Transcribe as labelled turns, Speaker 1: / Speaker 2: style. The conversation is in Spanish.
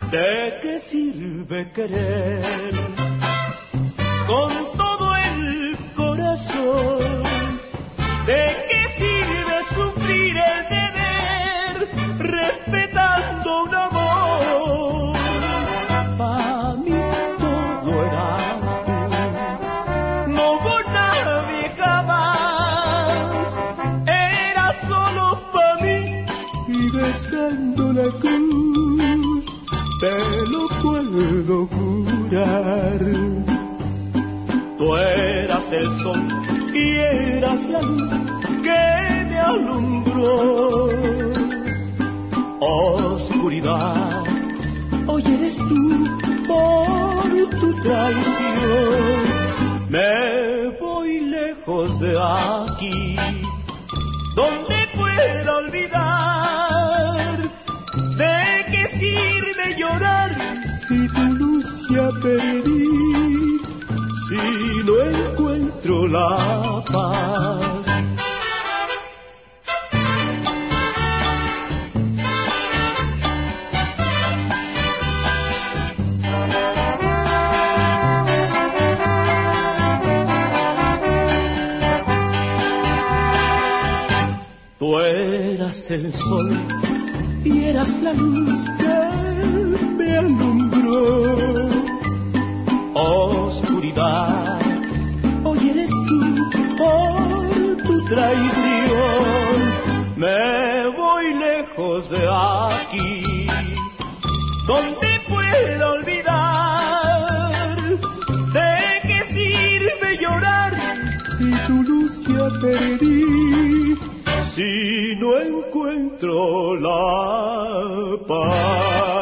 Speaker 1: ¿De qué sirve querer con todo el corazón? ¿De qué sirve sufrir el deber respetando un amor? Para mí todo eras tú, no hubo nadie jamás, era solo para mí. Y besando la cruz te lo puedo jurar. Tú eras el sol y eras la luz que me alumbró. Oscuridad, hoy eres tú por tu traición. Me voy lejos de aquí, donde pueda olvidar. ¿De qué sirve llorar si tu luz ya perdí? Si no encuentro la paz. Tú eras el sol y eras la luz que me alumbró. Oscuridad, hoy eres tú por tu traición. Me voy lejos de aquí, donde pueda olvidar. ¿De qué sirve llorar si tu luz ya perdí? Si no encuentro la paz.